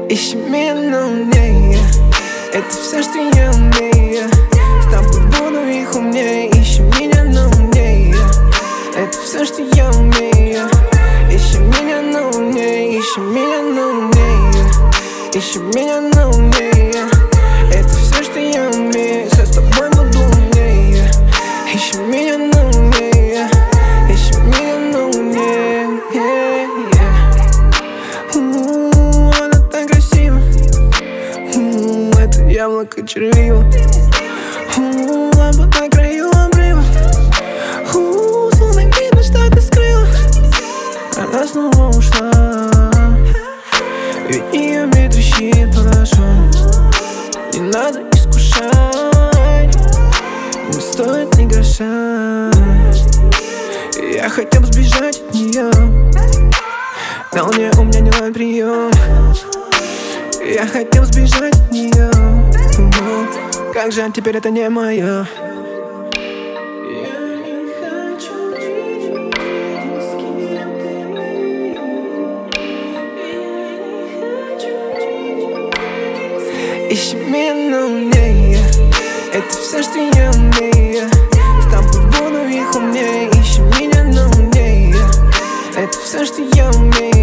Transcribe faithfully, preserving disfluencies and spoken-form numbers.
Ищи меня на умнее, это все, что я умею. С тобой буду их умнее. Ищи меня на умнее, это все, что я умею. Ищи меня на умнее, ищи меня на умнее. Ищи меня на умнее, это все, что я умею. Все с тобой буду умнее. Ищи меня на умнее, ищи меня на умнее. Она так красива, это яблоко червива. Лампа на краю обрыва, словно видно, что ты скрыла. Она снова ушла, ведь ее мир трещит под шум. Не надо искушать, не стоит ни гроша. Я хотел бы сбежать от нее, но мне у меня не ловит прием. Я хотел сбежать от нее, как жаль, теперь это не мое. Ищи меня на умнее, это все, что я умею. С тобой буду их умнее. Ищи меня на умнее, это все, что я умею.